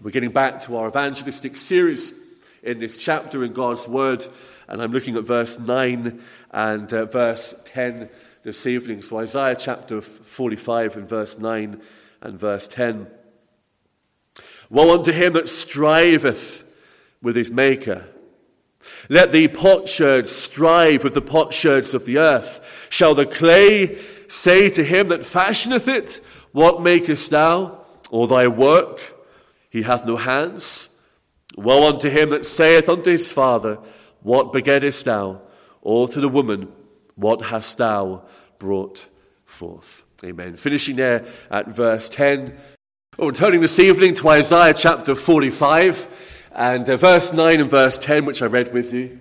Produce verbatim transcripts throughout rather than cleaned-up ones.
We're getting back to our evangelistic series in this chapter in God's Word, and I'm looking at verse nine and uh, verse ten this evening. So Isaiah chapter forty-five and verse nine and verse ten. Woe unto him that striveth with his Maker. Let the potsherd strive with the potsherds of the earth. Shall the clay say to him that fashioneth it, What makest thou? Or thy work? He hath no hands. Woe unto him that saith unto his father, What begettest thou? Or to the woman, What hast thou brought forth? Amen. Finishing there at verse ten. Oh, we're turning this evening to Isaiah chapter forty-five, and uh, verse nine and verse ten, which I read with you.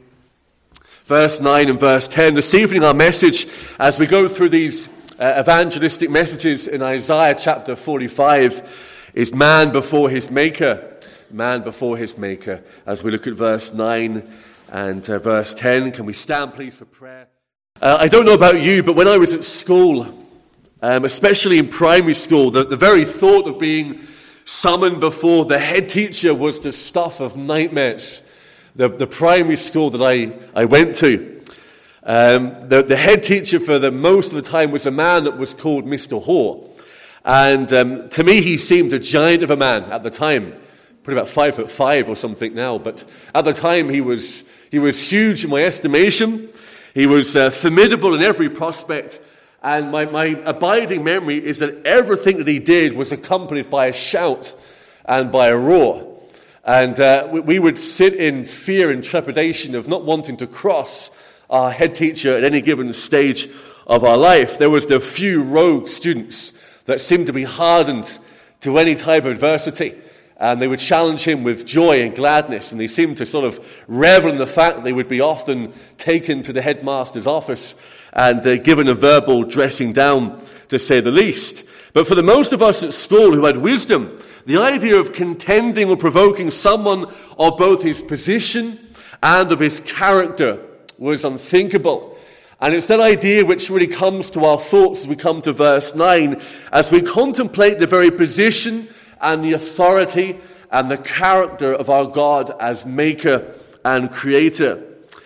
Verse nine and verse ten. This evening our message, as we go through these uh, evangelistic messages in Isaiah chapter forty-five, is man before his Maker. Man before his Maker. As we look at verse nine and uh, verse ten, can we stand please for prayer? Uh, I don't know about you, but when I was at school, um, especially in primary school, the, the very thought of being summoned before the head teacher was the stuff of nightmares. The, the primary school that I, I went to, um, the, the head teacher for the most of the time was a man that was called Mister Hoare. And um, to me, he seemed a giant of a man at the time. Probably about five foot five or something now. But at the time, he was he was huge in my estimation. He was uh, formidable in every prospect. And my, my abiding memory is that everything that he did was accompanied by a shout and by a roar. And uh, we, we would sit in fear and trepidation of not wanting to cross our head teacher at any given stage of our life. There was the few rogue students that seemed to be hardened to any type of adversity. And they would challenge him with joy and gladness. And they seemed to sort of revel in the fact that they would be often taken to the headmaster's office and uh, given a verbal dressing down, to say the least. But for the most of us at school who had wisdom, the idea of contending or provoking someone of both his position and of his character was unthinkable. And it's that idea which really comes to our thoughts as we come to verse nine, as we contemplate the very position and the authority and the character of our God as Maker and Creator.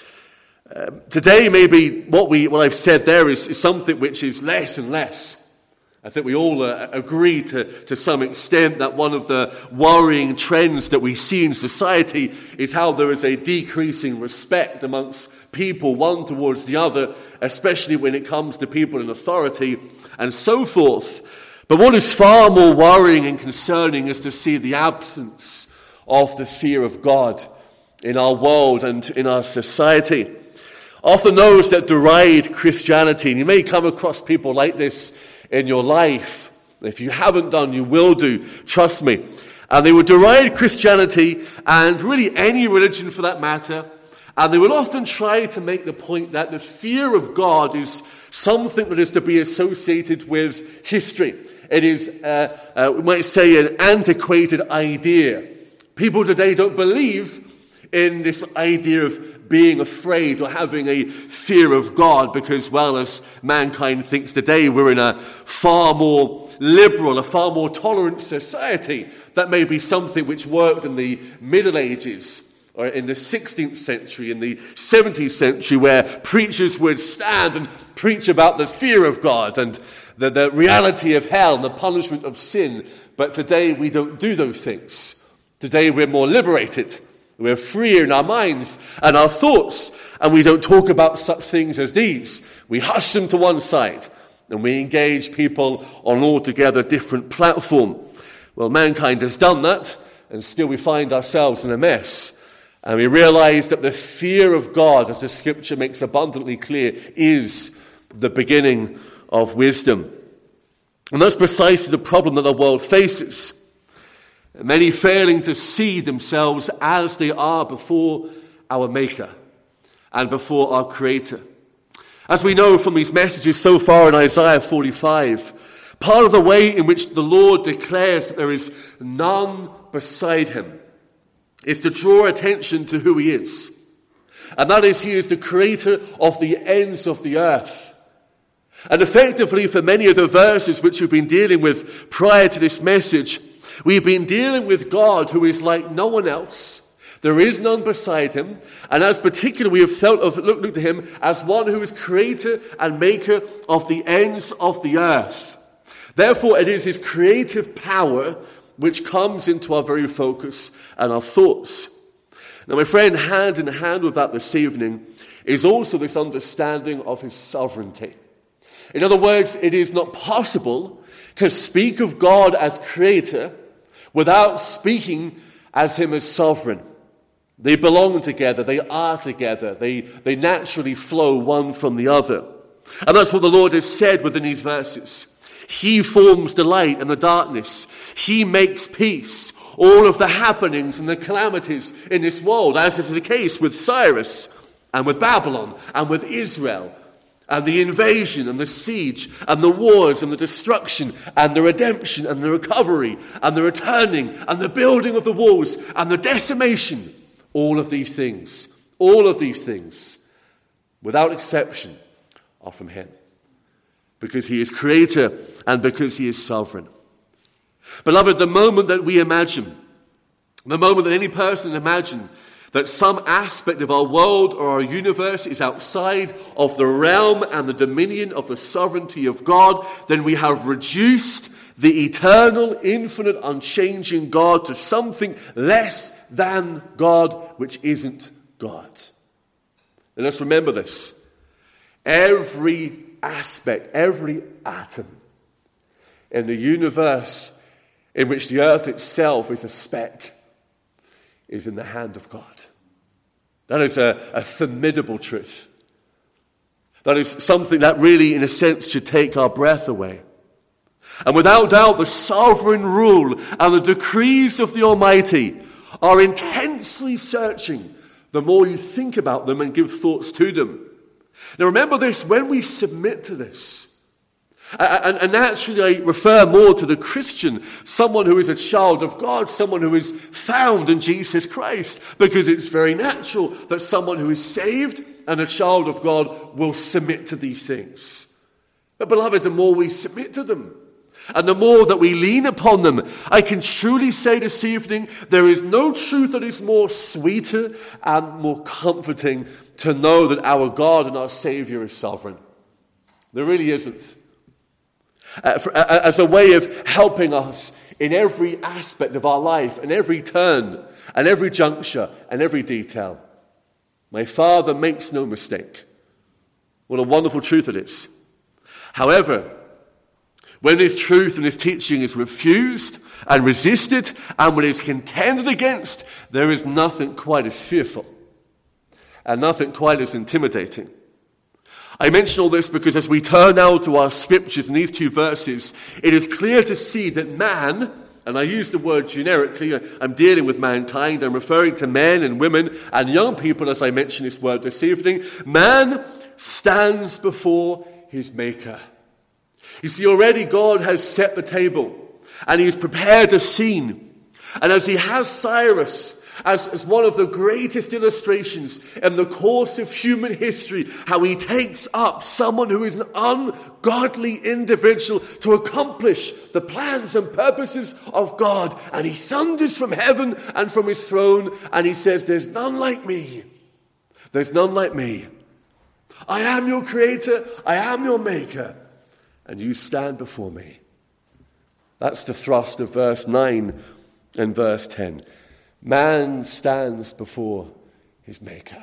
Uh, today, maybe what we what I've said there is, is something which is less and less. I think we all uh, agree to, to some extent that one of the worrying trends that we see in society is how there is a decreasing respect amongst people, one towards the other, especially when it comes to people in authority and so forth. But what is far more worrying and concerning is to see the absence of the fear of God in our world and in our society. Often those that deride Christianity, and you may come across people like this in your life. If you haven't done, you will do, trust me. And they would deride Christianity and really any religion for that matter. And they will often try to make the point that the fear of God is something that is to be associated with history. It is, uh, uh, we might say, an antiquated idea. People today don't believe in this idea of being afraid or having a fear of God because, well, as mankind thinks today, we're in a far more liberal, a far more tolerant society. That may be something which worked in the Middle Ages, or in the sixteenth century, in the seventeenth century, where preachers would stand and preach about the fear of God and the, the reality of hell and the punishment of sin. But today we don't do those things. Today we're more liberated. We're freer in our minds and our thoughts, and we don't talk about such things as these. We hush them to one side, and we engage people on an altogether different platform. Well, mankind has done that, and still we find ourselves in a mess. And we realize that the fear of God, as the Scripture makes abundantly clear, is the beginning of wisdom. And that's precisely the problem that the world faces. Many failing to see themselves as they are before our Maker and before our Creator. As we know from these messages so far in Isaiah forty-five, part of the way in which the Lord declares that there is none beside him is to draw attention to who he is. And that is, he is the creator of the ends of the earth. And effectively, for many of the verses which we've been dealing with prior to this message, We've been dealing with God who is like no one else. There is none beside him. And as particular, we have felt of looked to him as one who is creator and maker of the ends of the earth. Therefore, it is his creative power which comes into our very focus and our thoughts. Now, my friend, hand in hand with that this evening is also this understanding of his sovereignty. In other words, it is not possible to speak of God as creator without speaking as him as sovereign. They belong together, they are together, they, they naturally flow one from the other. And that's what the Lord has said within these verses. He forms the light and the darkness. He makes peace. All of the happenings and the calamities in this world, as is the case with Cyrus and with Babylon and with Israel, and the invasion and the siege and the wars and the destruction and the redemption and the recovery and the returning and the building of the walls and the decimation. All of these things, all of these things, without exception, are from him. Because he is creator and because he is sovereign. Beloved, the moment that we imagine, the moment that any person imagine that some aspect of our world or our universe is outside of the realm and the dominion of the sovereignty of God, then we have reduced the eternal, infinite, unchanging God to something less than God, which isn't God. And let's remember this. Every aspect, every atom in the universe in which the earth itself is a speck is in the hand of God. That is a, a formidable truth. That is something that really, in a sense, should take our breath away. And without doubt, the sovereign rule and the decrees of the Almighty are intensely searching the more you think about them and give thoughts to them. Now remember this, when we submit to this, and, and naturally I refer more to the Christian, someone who is a child of God, someone who is found in Jesus Christ, because it's very natural that someone who is saved and a child of God will submit to these things. But beloved, the more we submit to them, and the more that we lean upon them, I can truly say this evening, there is no truth that is more sweeter and more comforting to know that our God and our Savior is sovereign. There really isn't. Uh, for, uh, as a way of helping us in every aspect of our life, in every turn, and every juncture, and every detail. My Father makes no mistake. What a wonderful truth it is. However, when this truth and this teaching is refused and resisted, and when it is contended against, there is nothing quite as fearful and nothing quite as intimidating. I mention all this because as we turn now to our scriptures in these two verses, it is clear to see that man, and I use the word generically, I'm dealing with mankind, I'm referring to men and women and young people as I mention this word this evening, man stands before his Maker. You see, already God has set the table and he's prepared a scene. And as he has Cyrus as, as one of the greatest illustrations in the course of human history, how he takes up someone who is an ungodly individual to accomplish the plans and purposes of God. And he thunders from heaven and from his throne and he says, there's none like me. There's none like me. I am your creator. I am your maker. And you stand before me. That's the thrust of verse nine and verse ten. Man stands before his Maker.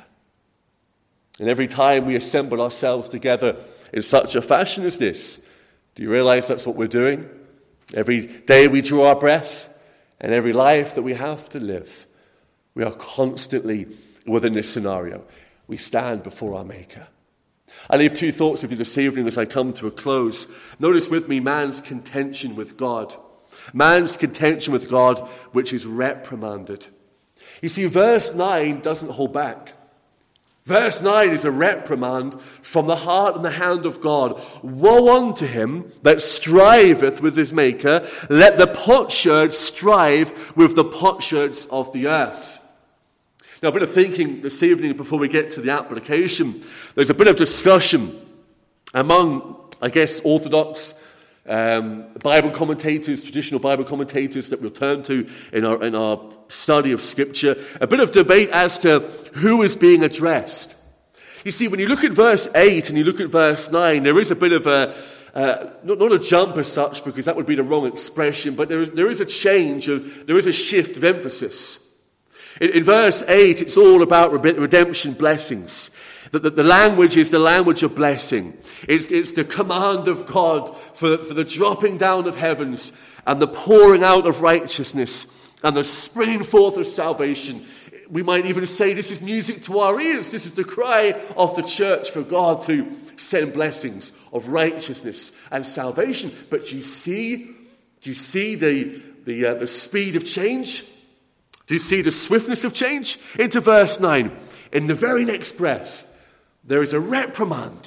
And every time we assemble ourselves together in such a fashion as this, do you realize that's what we're doing? Every day we draw our breath, and every life that we have to live, we are constantly within this scenario. We stand before our Maker. I leave two thoughts with you this evening as I come to a close. Notice with me man's contention with God. Man's contention with God, which is reprimanded. You see, verse nine doesn't hold back. Verse nine is a reprimand from the heart and the hand of God. Woe unto him that striveth with his Maker. Let the potsherds strive with the potsherds of the earth. Now, a bit of thinking this evening before we get to the application. There's a bit of discussion among, I guess, Orthodox Um, Bible commentators, traditional Bible commentators that we'll turn to in our, in our study of Scripture, a bit of debate as to who is being addressed. You see, when you look at verse eight and you look at verse nine, there is a bit of a, uh, not, not a jump as such, because that would be the wrong expression, but there is, there is a change, of, there is a shift of emphasis. In, in verse eight, it's all about redemption blessings. The, the, the language is the language of blessing. It's, it's the command of God for, for the dropping down of heavens and the pouring out of righteousness and the springing forth of salvation. We might even say this is music to our ears. This is the cry of the church for God to send blessings of righteousness and salvation. But you see, do you see the, the, uh, the speed of change? Do you see the swiftness of change? Into verse nine. In the very next breath, there is a reprimand.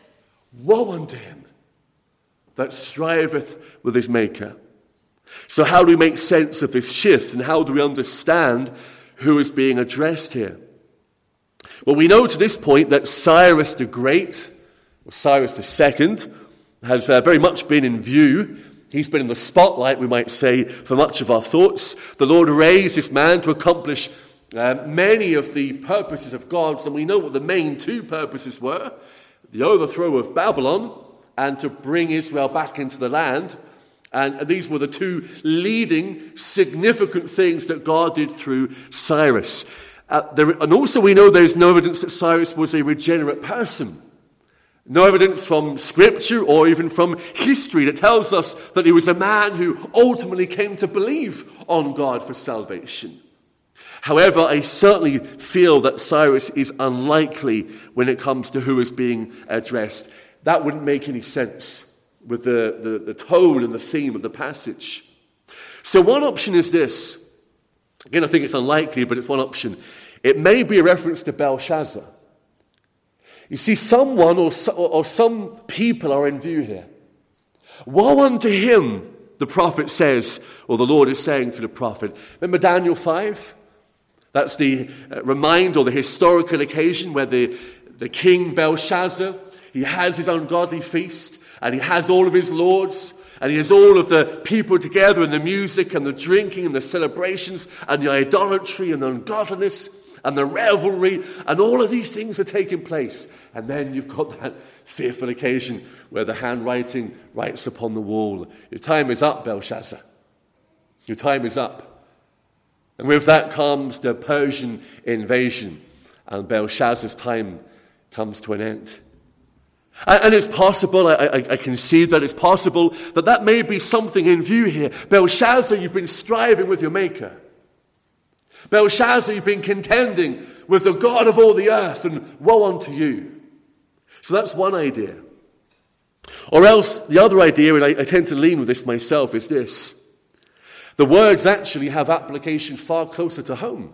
Woe unto him that striveth with his maker. So how do we make sense of this shift, and how do we understand who is being addressed here? Well, we know to this point that Cyrus the Great, or Cyrus the Second, has uh, very much been in view. He's been in the spotlight, we might say, for much of our thoughts. The Lord raised this man to accomplish uh, many of the purposes of God, and we know what the main two purposes were: the overthrow of Babylon and to bring Israel back into the land. And these were the two leading significant things that God did through Cyrus. Uh, there, and also we know there's no evidence that Cyrus was a regenerate person. No evidence from Scripture or even from history that tells us that he was a man who ultimately came to believe on God for salvation. However, I certainly feel that Cyrus is unlikely when it comes to who is being addressed. That wouldn't make any sense with the, the, the tone and the theme of the passage. So one option is this. Again, I think it's unlikely, but it's one option. It may be a reference to Belshazzar. You see, someone or, or some people are in view here. Woe unto him, the prophet says, or the Lord is saying through the prophet. Remember Daniel five? That's the uh, reminder or the historical occasion where the, the king Belshazzar, he has his ungodly feast, and he has all of his lords, and he has all of the people together, and the music and the drinking and the celebrations and the idolatry and the ungodliness and the revelry, and all of these things are taking place. And then you've got that fearful occasion where the handwriting writes upon the wall, "Your time is up, Belshazzar. Your time is up." And with that comes the Persian invasion, and Belshazzar's time comes to an end. And it's possible, I, I, I can see that it's possible that that may be something in view here. Belshazzar, you've been striving with your maker. Belshazzar, you've been contending with the God of all the earth, and woe unto you. So that's one idea. Or else, the other idea, and I, I tend to lean with this myself, is this. The words actually have application far closer to home.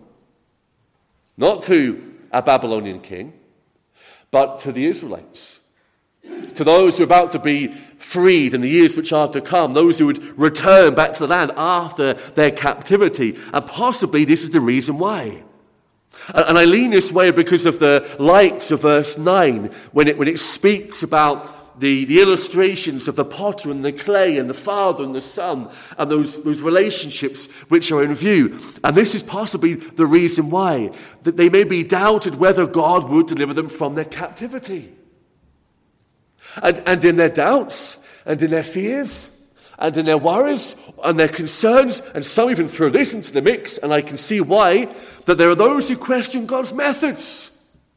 Not to a Babylonian king, but to the Israelites. To those who are about to be freed in the years which are to come, those who would return back to the land after their captivity. And possibly this is the reason why. And I lean this way because of the likes of verse nine, when it, when it speaks about the, the illustrations of the potter and the clay and the father and the son and those, those relationships which are in view. And this is possibly the reason why, that they may be doubted whether God would deliver them from their captivity. And, and in their doubts, and in their fears, and in their worries, and their concerns, and some even throw this into the mix, and I can see why, that there are those who question God's methods.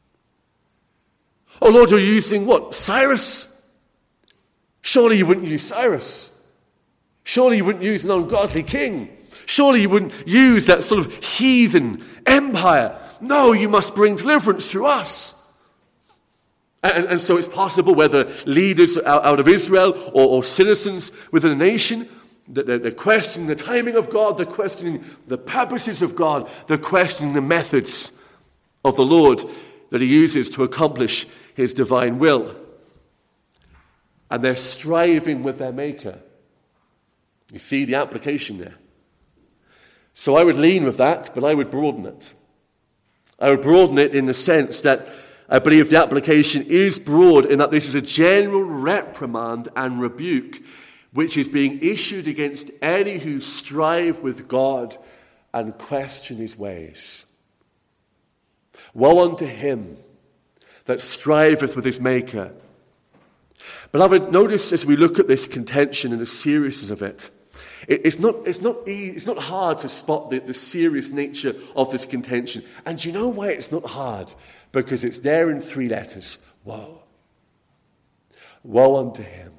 Oh Lord, you're using what? Cyrus? Surely you wouldn't use Cyrus. Surely you wouldn't use an ungodly king. Surely you wouldn't use that sort of heathen empire. No, you must bring deliverance through us. And, and so it's possible whether leaders out, out of Israel or, or citizens within a nation, that they're, they're questioning the timing of God, they're questioning the purposes of God, they're questioning the methods of the Lord that he uses to accomplish his divine will. And they're striving with their maker. You see the application there. So I would lean with that, but I would broaden it. I would broaden it in the sense that I believe the application is broad in that this is a general reprimand and rebuke which is being issued against any who strive with God and question his ways. Woe unto him that striveth with his Maker. Beloved, notice as we look at this contention and the seriousness of it, it it's, not, it's, not, it's not hard to spot the, the serious nature of this contention. And do you know why it's not hard? Because it's there in three letters. Woe. Woe unto him.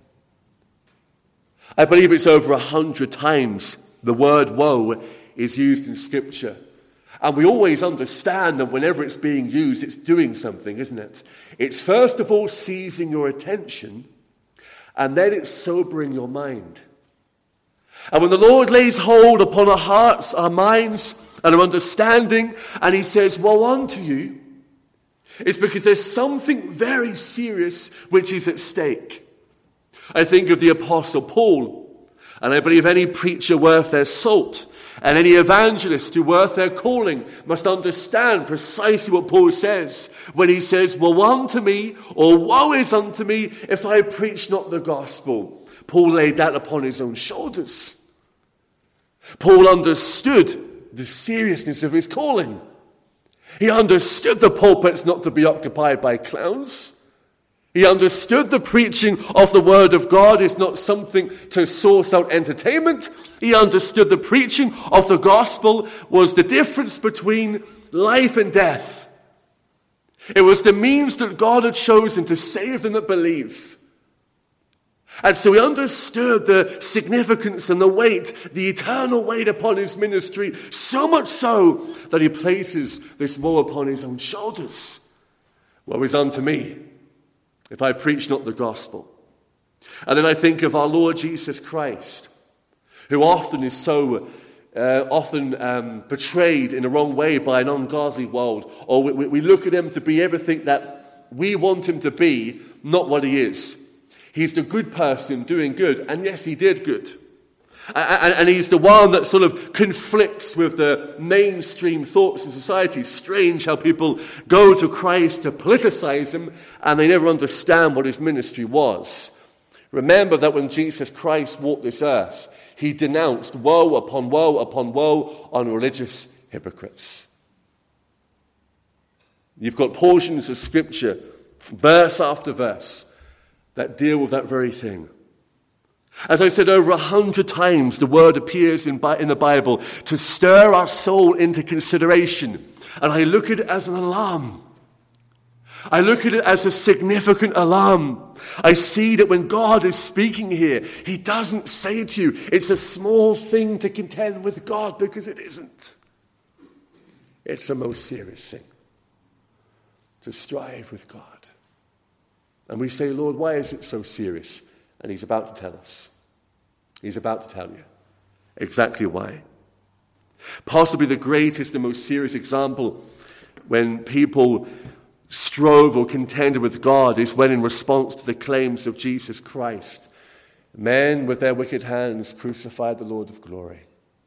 I believe it's over a hundred times the word woe is used in Scripture. And we always understand that whenever it's being used, it's doing something, isn't it? It's first of all seizing your attention, and then it's sobering your mind. And when the Lord lays hold upon our hearts, our minds, and our understanding, and he says, woe unto you, it's because there's something very serious which is at stake. I think of the Apostle Paul, and I believe any preacher worth their salt and any evangelist who worth their calling must understand precisely what Paul says when he says, woe unto me, or woe is unto me, if I preach not the gospel. Paul laid that upon his own shoulders. Paul understood the seriousness of his calling. He understood the pulpit's not to be occupied by clowns. He understood the preaching of the Word of God is not something to source out entertainment. He understood the preaching of the gospel was the difference between life and death. It was the means that God had chosen to save them that believe. And so he understood the significance and the weight, the eternal weight upon his ministry, so much so that he places this woe upon his own shoulders. Woe is unto me, if I preach not the gospel. And then I think of our Lord Jesus Christ, who often is so uh, often um, portrayed in a wrong way by an ungodly world. Or we, we look at him to be everything that we want him to be, not what he is. He's the good person doing good, and yes, he did good. And, and he's the one that sort of conflicts with the mainstream thoughts in society. Strange how people go to Christ to politicize him, and they never understand what his ministry was. Remember that when Jesus Christ walked this earth, he denounced woe upon woe upon woe on religious hypocrites. You've got portions of Scripture, verse after verse, that deal with that very thing. As I said, over a hundred times the word appears in, in the Bible to stir our soul into consideration. And I look at it as an alarm. I look at it as a significant alarm. I see that when God is speaking here, he doesn't say to you, it's a small thing to contend with God, because it isn't. It's a most serious thing to strive with God. And we say, Lord, why is it so serious? And he's about to tell us. He's about to tell you exactly why. Possibly the greatest and most serious example when people strove or contended with God is when, in response to the claims of Jesus Christ, men with their wicked hands crucified the Lord of glory.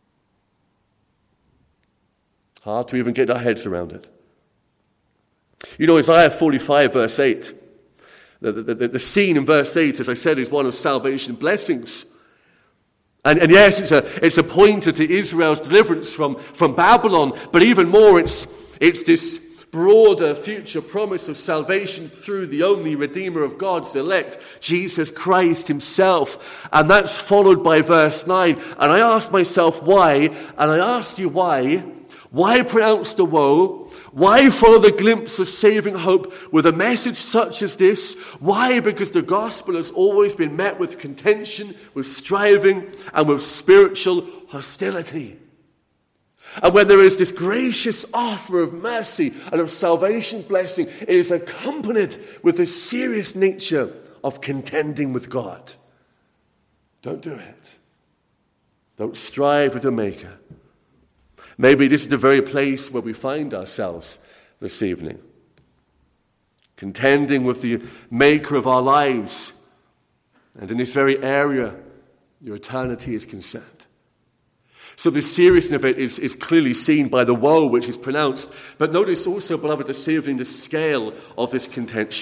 Hard to even get our heads around it. You know, Isaiah forty-five, verse eight, The, the, the scene in verse eight, as I said, is one of salvation blessings. And, and yes, it's a, it's a pointer to Israel's deliverance from, from Babylon, but even more, it's, it's this broader future promise of salvation through the only Redeemer of God's elect, Jesus Christ himself. And that's followed by verse nine. And I ask myself why, and I ask you why, why pronounce the woe? Why follow the glimpse of saving hope with a message such as this? Why? Because the gospel has always been met with contention, with striving, and with spiritual hostility. And when there is this gracious offer of mercy and of salvation blessing, it is accompanied with the serious nature of contending with God. Don't do it. Don't strive with the Maker. Maybe this is the very place where we find ourselves this evening, contending with the Maker of our lives, and in this very area, your eternity is concerned. So the seriousness of it is, is clearly seen by the woe which is pronounced. But notice also, beloved, this evening, the scale of this contention.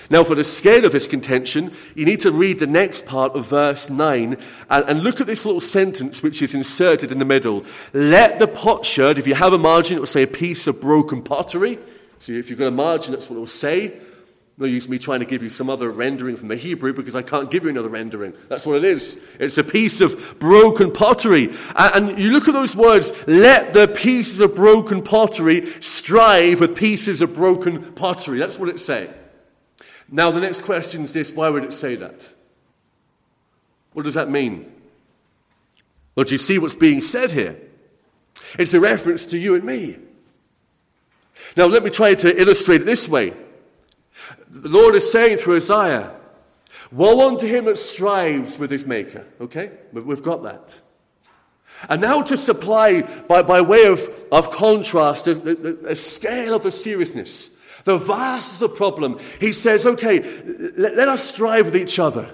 Now, for the scale of this contention, you need to read the next part of verse nine and, and look at this little sentence which is inserted in the middle. Let the potsherd, if you have a margin, it will say a piece of broken pottery. So if you've got a margin, that's what it will say. No use me trying to give you some other rendering from the Hebrew because I can't give you another rendering. That's what it is. It's a piece of broken pottery. And, and you look at those words, let the pieces of broken pottery strive with pieces of broken pottery. That's what it's saying. Now, the next question is this: why would it say that? What does that mean? Well, do you see what's being said here? It's a reference to you and me. Now, let me try to illustrate it this way. The Lord is saying through Isaiah, woe unto him that strives with his maker. Okay? We've got that. And now to supply, by, by way of, of contrast, a, a, a scale of the seriousness, the vastness of the problem, he says, okay, let, let us strive with each other.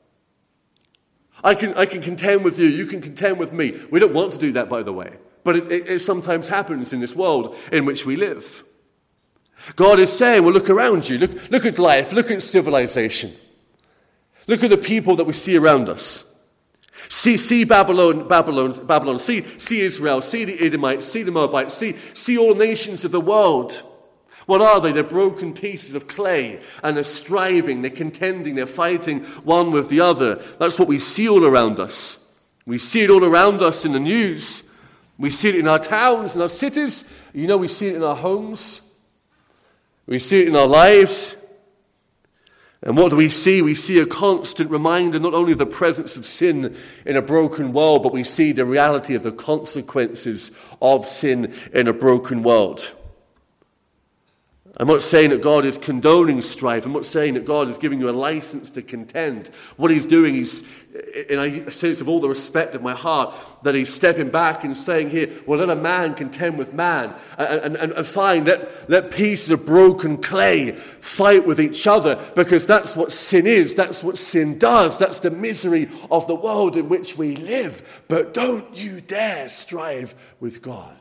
I can, I can contend with you, you can contend with me. We don't want to do that, by the way. But it, it, it sometimes happens in this world in which we live. God is saying, well, look around you. Look, look at life. Look at civilization. Look at the people that we see around us. See, see Babylon, Babylon, Babylon. See, see Israel. See the Edomites. See the Moabites. See, see all nations of the world. What are they? They're broken pieces of clay, and they're striving, they're contending, they're fighting one with the other. That's what we see all around us. We see it all around us in the news. We see it in our towns, in our cities. You know, we see it in our homes. We see it in our lives. And what do we see? We see a constant reminder not only of the presence of sin in a broken world, but we see the reality of the consequences of sin in a broken world. I'm not saying that God is condoning strife. I'm not saying that God is giving you a license to contend. What he's doing is, in a sense of all the respect of my heart, that he's stepping back and saying here, well, let a man contend with man. And, and, and fine, let, let pieces of broken clay fight with each other, because that's what sin is. That's what sin does. That's the misery of the world in which we live. But don't you dare strive with God.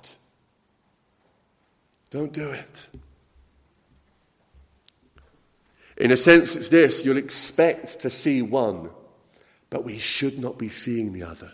Don't do it. In a sense, it's this: you'll expect to see one, but we should not be seeing the other.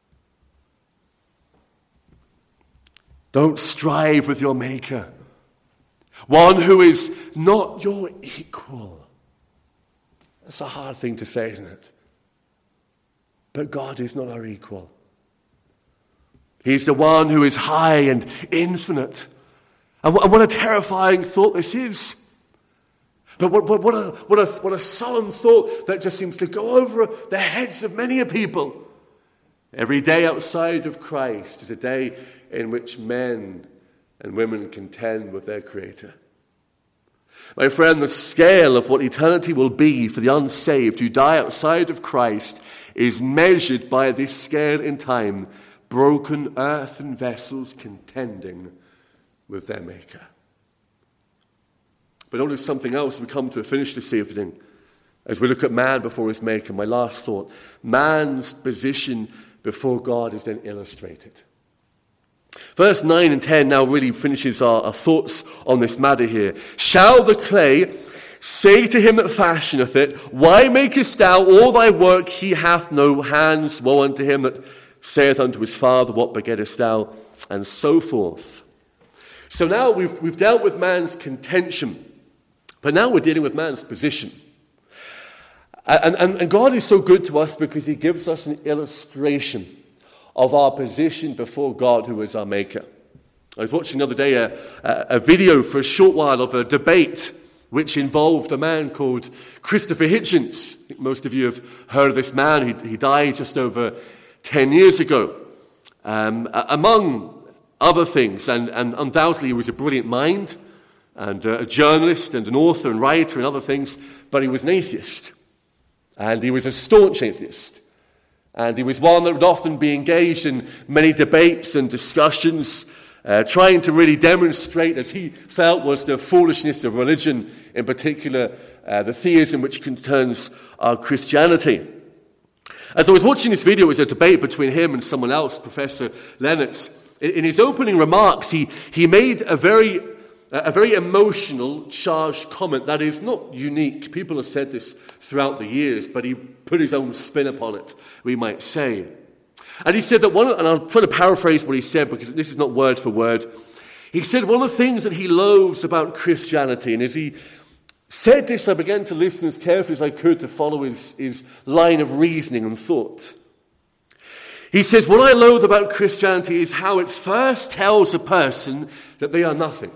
Don't strive with your Maker, one who is not your equal. That's a hard thing to say, isn't it? But God is not our equal. He's the one who is high and infinite. And what a terrifying thought this is. But what, what, what, a, what, a, what a solemn thought that just seems to go over the heads of many a people. Every day outside of Christ is a day in which men and women contend with their Creator. My friend, the scale of what eternity will be for the unsaved who die outside of Christ is measured by this scale in time: broken earthen vessels contending with their Maker. But notice something else. We come to a finish this evening as we look at man before his Maker. My last thought: man's position before God is then illustrated. Verse nine and ten now really finishes our, our thoughts on this matter here. Shall the clay say to him that fashioneth it, why makest thou all thy work? He hath no hands. Woe unto him that saith unto his father, what begettest thou? And so forth. So now we've, we've dealt with man's contention. But now we're dealing with man's position. And, and, and God is so good to us because he gives us an illustration of our position before God, who is our Maker. I was watching the other day a, a, a video for a short while of a debate which involved a man called Christopher Hitchens. I think most of you have heard of this man. He, he died just over ten years ago. Um, among other things, and, and undoubtedly he was a brilliant mind, and a journalist and an author and writer and other things, but he was an atheist. And he was a staunch atheist. And he was one that would often be engaged in many debates and discussions, uh, trying to really demonstrate, as he felt, was the foolishness of religion, in particular, uh, the theism which concerns our Christianity. As I was watching this video, it was a debate between him and someone else, Professor Lennox. In, in his opening remarks, he, he made a very A very emotional, charged comment that is not unique. People have said this throughout the years, but he put his own spin upon it, we might say. And he said that one, and I'll try to paraphrase what he said because this is not word for word. He said one of the things that he loathes about Christianity, and as he said this, I began to listen as carefully as I could to follow his, his line of reasoning and thought. He says, what I loathe about Christianity is how it first tells a person that they are nothing.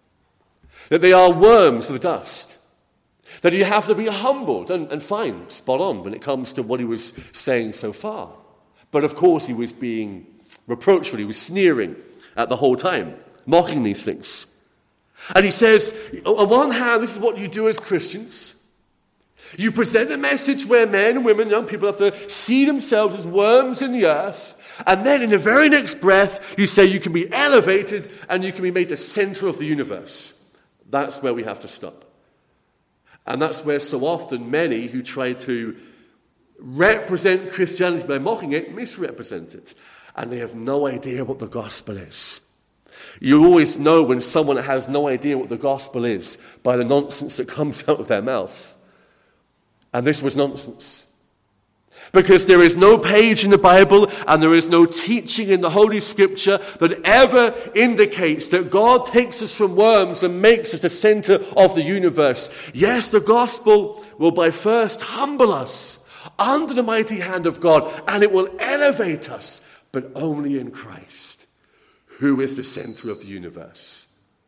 That they are worms of the dust. That you have to be humbled, and, and fine, spot on when it comes to what he was saying so far. But of course he was being reproachful, he was sneering at the whole time, mocking these things. And he says, on one hand, this is what you do as Christians. You present a message where men and women, young people have to see themselves as worms in the earth. And then in the very next breath, you say you can be elevated and you can be made the center of the universe. That's where we have to stop. And that's where so often many who try to represent Christianity by mocking it, misrepresent it. And they have no idea what the gospel is. You always know when someone has no idea what the gospel is by the nonsense that comes out of their mouth. And this was nonsense. Because there is no page in the Bible and there is no teaching in the Holy Scripture that ever indicates that God takes us from worms and makes us the center of the universe. Yes, the gospel will by first humble us under the mighty hand of God, and it will elevate us, but only in Christ, who is the center of the universe,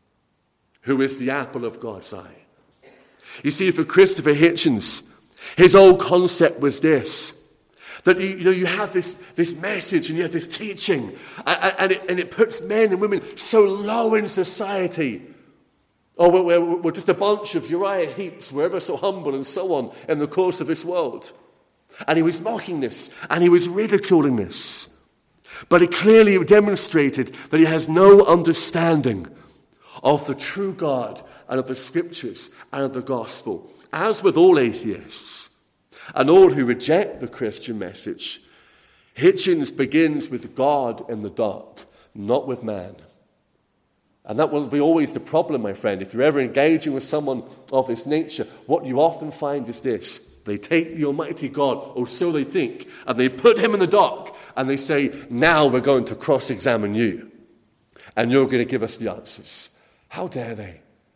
who is the apple of God's eye. You see, for Christopher Hitchens, his old concept was this, that you, you know you have this, this message and you have this teaching, and, and, it, and it puts men and women so low in society. Oh, we're, we're, we're just a bunch of Uriah Heeps, we're ever so humble and so on in the course of this world. And he was mocking this, and he was ridiculing this. But it clearly demonstrated that he has no understanding of the true God and of the Scriptures and of the gospel. As with all atheists and all who reject the Christian message, Hitchens begins with God in the dark, not with man. And that will be always the problem, my friend. If you're ever engaging with someone of this nature, what you often find is this. They take the Almighty God, or so they think, and they put him in the dock, and they say, now we're going to cross-examine you, and you're going to give us the answers. How dare they?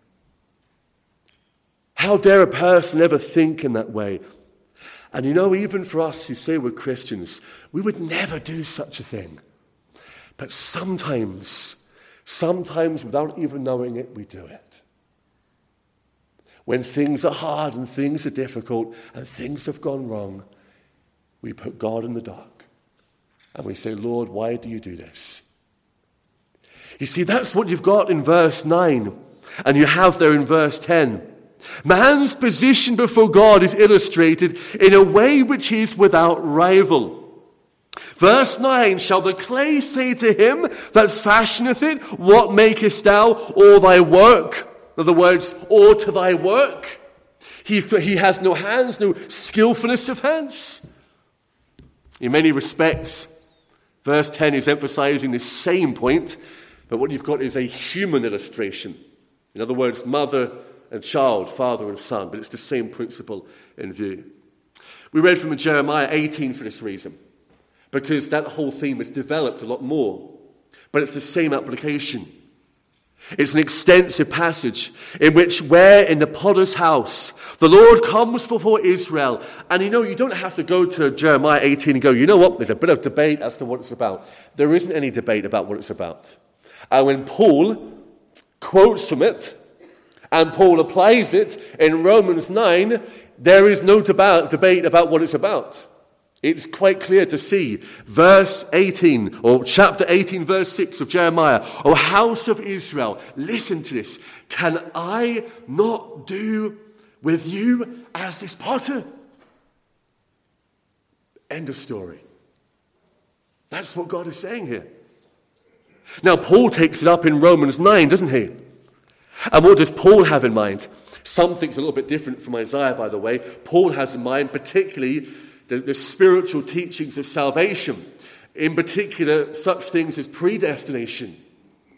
How dare a person ever think in that way? And you know, even for us who say we're Christians, we would never do such a thing. But sometimes, sometimes without even knowing it, we do it. When things are hard and things are difficult and things have gone wrong, we put God in the dark. And we say, Lord, why do you do this? You see, that's what you've got in verse nine. And you have there in verse ten. Man's position before God is illustrated in a way which is without rival. Verse nine, shall the clay say to him that fashioneth it, what makest thou, or thy work? In other words, or to thy work. He, he has no hands, no skillfulness of hands. In many respects, verse ten is emphasizing the same point, but what you've got is a human illustration. In other words, mother and child, father and son, but it's the same principle in view. We read from Jeremiah eighteen for this reason, because that whole theme is developed a lot more, but it's the same application. It's an extensive passage in which, where in the potter's house, the Lord comes before Israel. And you know, you don't have to go to Jeremiah eighteen and go, you know what, there's a bit of debate as to what it's about. There isn't any debate about what it's about. And when Paul quotes from it, and Paul applies it in Romans nine, there is no deba- debate about what it's about. It's quite clear to see. Verse eighteen, or chapter eighteen, verse six of Jeremiah. O house of Israel, listen to this. Can I not do with you as this potter? End of story. That's what God is saying here. Now, Paul takes it up in Romans nine, doesn't he? And what does Paul have in mind? Something's a little bit different from Isaiah, by the way. Paul has in mind particularly The, the spiritual teachings of salvation, in particular such things as predestination.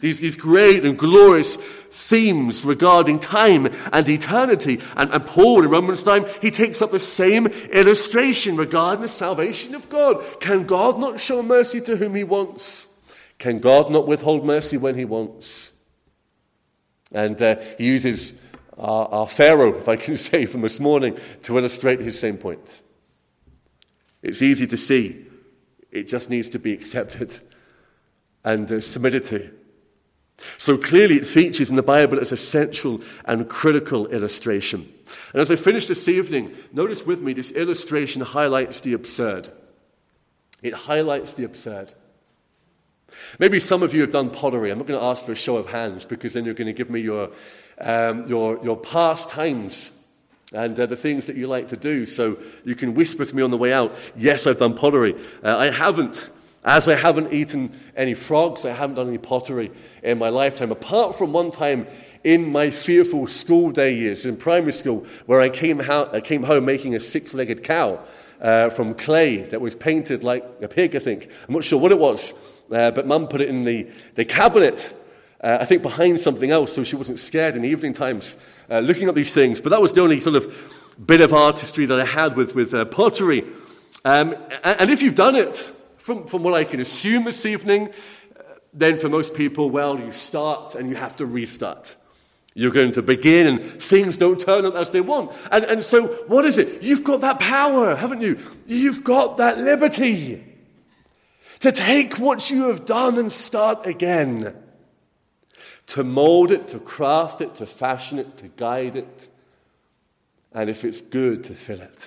these, these great and glorious themes regarding time and eternity. And, and Paul in Romans nine, he takes up the same illustration regarding the salvation of God. Can God not show mercy to whom he wants? Can God not withhold mercy when he wants? And uh, he uses our, our Pharaoh, if I can say, from this morning to illustrate his same point. It's easy to see. It just needs to be accepted and uh, submitted to. So clearly it features in the Bible as a central and critical illustration. And as I finish this evening, notice with me, this illustration highlights the absurd. It highlights the absurd. Maybe some of you have done pottery. I'm not going to ask for a show of hands, because then you're going to give me your um, your your past times and uh, the things that you like to do. So you can whisper to me on the way out, yes, I've done pottery. Uh, I haven't. As I haven't eaten any frogs, I haven't done any pottery in my lifetime, apart from one time in my fearful school day years in primary school, where I came, ho- I came home making a six-legged cow uh, from clay that was painted like a pig, I think. I'm not sure what it was, uh, but Mum put it in the, the cabinet, uh, I think behind something else, so she wasn't scared in the evening times, uh, looking at these things. But that was the only sort of bit of artistry that I had with, with uh, pottery. Um, and, and if you've done it, From, from what I can assume this evening, uh, then for most people, well, you start and you have to restart. You're going to begin and things don't turn out as they want. And, and so what is it? You've got that power, haven't you? You've got that liberty to take what you have done and start again. To mold it, to craft it, to fashion it, to guide it. And if it's good, to fill it.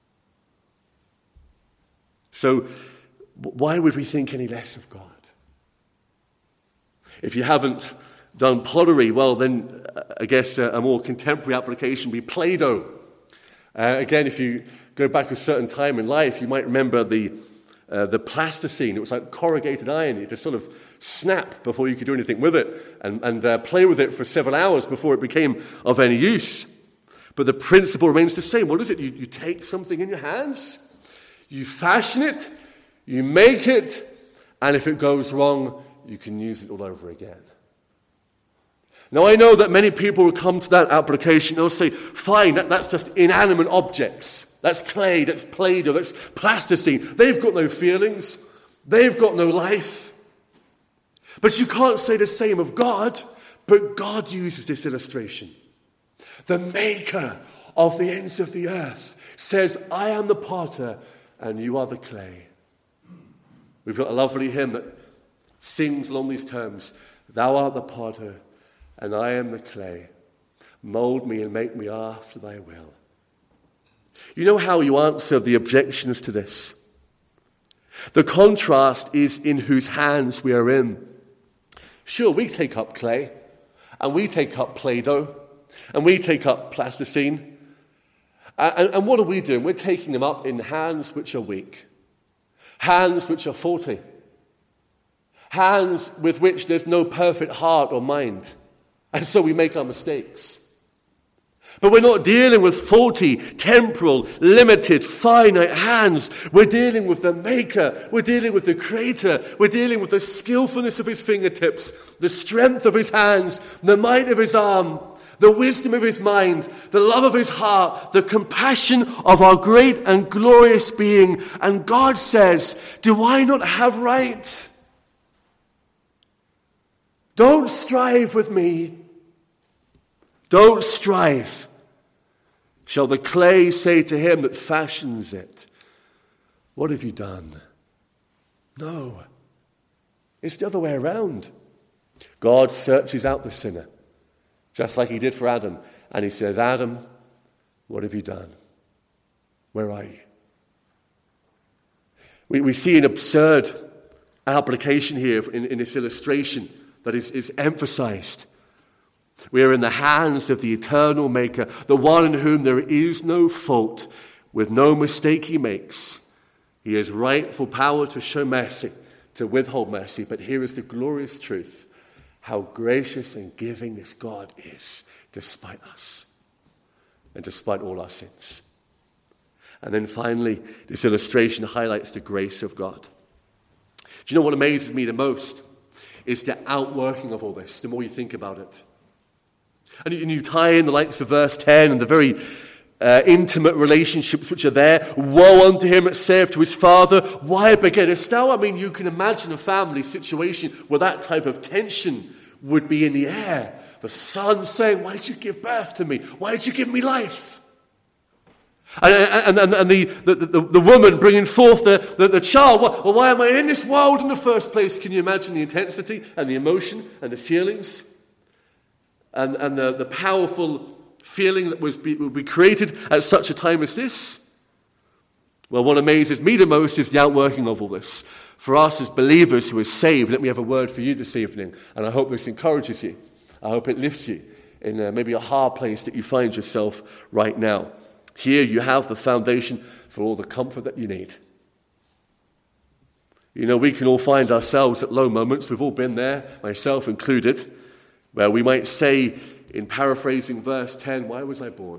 So, why would we think any less of God? If you haven't done pottery, well, then I guess a more contemporary application would be Play-Doh. Uh, again, if you go back a certain time in life, you might remember the uh, the plasticine. It was like corrugated iron. You just sort of snap before you could do anything with it, and, and uh, play with it for several hours before it became of any use. But the principle remains the same. What is it? You, you take something in your hands, you fashion it, you make it, and if it goes wrong, you can use it all over again. Now, I know that many people will come to that application. They'll say, fine, that, that's just inanimate objects. That's clay, that's Play-Doh, that's plasticine. They've got no feelings. They've got no life. But you can't say the same of God. But God uses this illustration. The maker of the ends of the earth says, I am the potter, and you are the clay. We've got a lovely hymn that sings along these terms. Thou art the potter, and I am the clay. Mold me and make me after thy will. You know how you answer the objections to this? The contrast is in whose hands we are in. Sure, we take up clay, and we take up Play-Doh, and we take up plasticine. And, and what are we doing? We're taking them up in hands which are weak. Hands which are faulty. Hands with which there's no perfect heart or mind. And so we make our mistakes. But we're not dealing with faulty, temporal, limited, finite hands. We're dealing with the maker. We're dealing with the creator. We're dealing with the skillfulness of his fingertips, the strength of his hands, the might of his arm, the wisdom of his mind, the love of his heart, the compassion of our great and glorious being. And God says, do I not have right? Don't strive with me. Don't strive. Shall the clay say to him that fashions it, what have you done? No. It's the other way around. God searches out the sinner, just like he did for Adam. And he says, Adam, what have you done? Where are you? We, we see an absurd application here in, in this illustration that is, is emphasized. We are in the hands of the eternal maker, the one in whom there is no fault, with no mistake he makes. He has rightful power to show mercy, to withhold mercy. But here is the glorious truth, how gracious and giving this God is, despite us, and despite all our sins. And then finally, this illustration highlights the grace of God. Do you know what amazes me the most? is the outworking of all this, the more you think about it. And you, and you tie in the likes of verse ten and the very uh, intimate relationships which are there. Woe unto him that saith to his father, why begettest thou? I mean, you can imagine a family situation where that type of tension would be in the air. The son saying, why did you give birth to me? Why did you give me life? And, and, and the, the, the, the woman bringing forth the, the, the child. Well, why am I in this world in the first place? Can you imagine the intensity and the emotion and the feelings? And, and the, the powerful feeling that was be, would be created at such a time as this? Well, what amazes me the most is the outworking of all this. For us as believers who are saved, let me have a word for you this evening. And I hope this encourages you. I hope it lifts you in uh, maybe a hard place that you find yourself right now. Here you have the foundation for all the comfort that you need. You know, we can all find ourselves at low moments. We've all been there, myself included, where we might say, in paraphrasing verse ten, why was I born?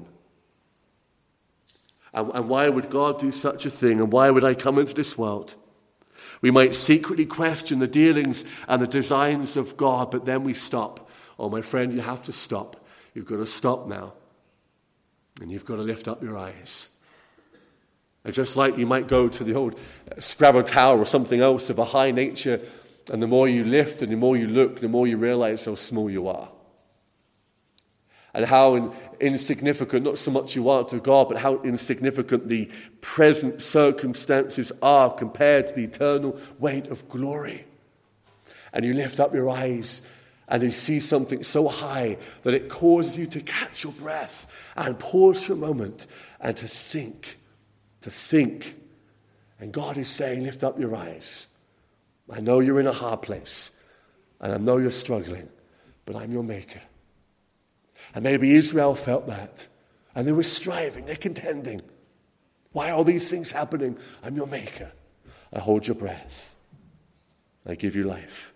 And, and why would God do such a thing? And why would I come into this world? We might secretly question the dealings and the designs of God, but then we stop. Oh, my friend, you have to stop. You've got to stop now. And you've got to lift up your eyes. And just like you might go to the old Scrabble Tower or something else of a high nature, and the more you lift and the more you look, the more you realize how small you are. And how in, insignificant, not so much you are to God, but how insignificant the present circumstances are compared to the eternal weight of glory. And you lift up your eyes and you see something so high that it causes you to catch your breath and pause for a moment and to think, to think. And God is saying, lift up your eyes. I know you're in a hard place, and I know you're struggling, but I'm your maker. And maybe Israel felt that, and they were striving, they're contending. Why are these things happening? I'm your maker. I hold your breath. I give you life.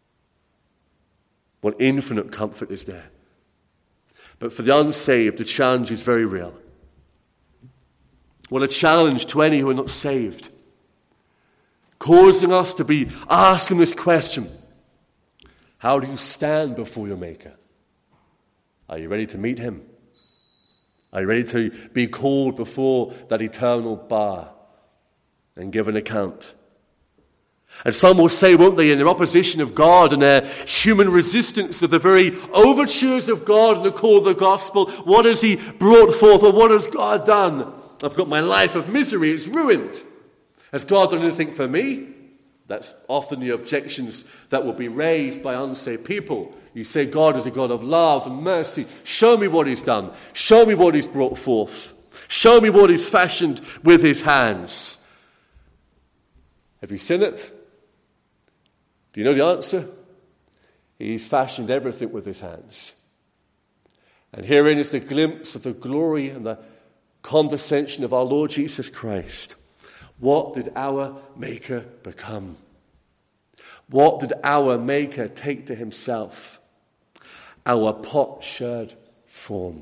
What infinite comfort is there. But for the unsaved, the challenge is very real. What a challenge to any who are not saved. Causing us to be asking this question. How do you stand before your Maker? Are you ready to meet him? Are you ready to be called before that eternal bar and give an account? And some will say, won't they, in their opposition of God and their human resistance of the very overtures of God and the call of the gospel, what has he brought forth, or what has God done? I've got my life of misery, it's ruined. Has God done anything for me? That's often the objections that will be raised by unsaved people. You say God is a God of love and mercy. Show me what he's done. Show me what he's brought forth. Show me what he's fashioned with his hands. Have you seen it? Do you know the answer? He's fashioned everything with his hands. And herein is the glimpse of the glory and the condescension of our Lord Jesus Christ. What did our Maker become? What did our Maker take to himself? Our potsherd form.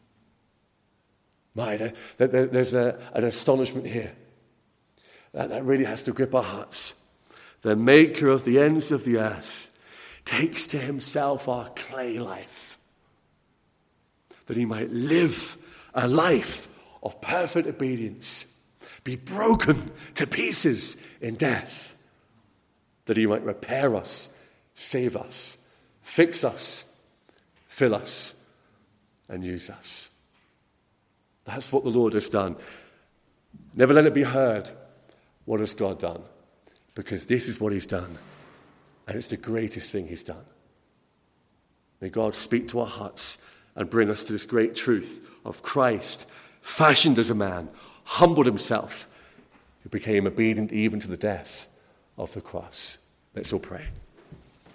My, there, there, there's a, an astonishment here. That, that really has to grip our hearts. The Maker of the ends of the earth takes to himself our clay life, that he might live a life of perfect obedience, be broken to pieces in death, that he might repair us, save us, fix us, fill us, and use us. That's what the Lord has done. Never let it be heard, what has God done? Because this is what he's done. And it's the greatest thing he's done. May God speak to our hearts and bring us to this great truth of Christ, fashioned as a man, humbled himself, who became obedient even to the death of the cross. Let's all pray.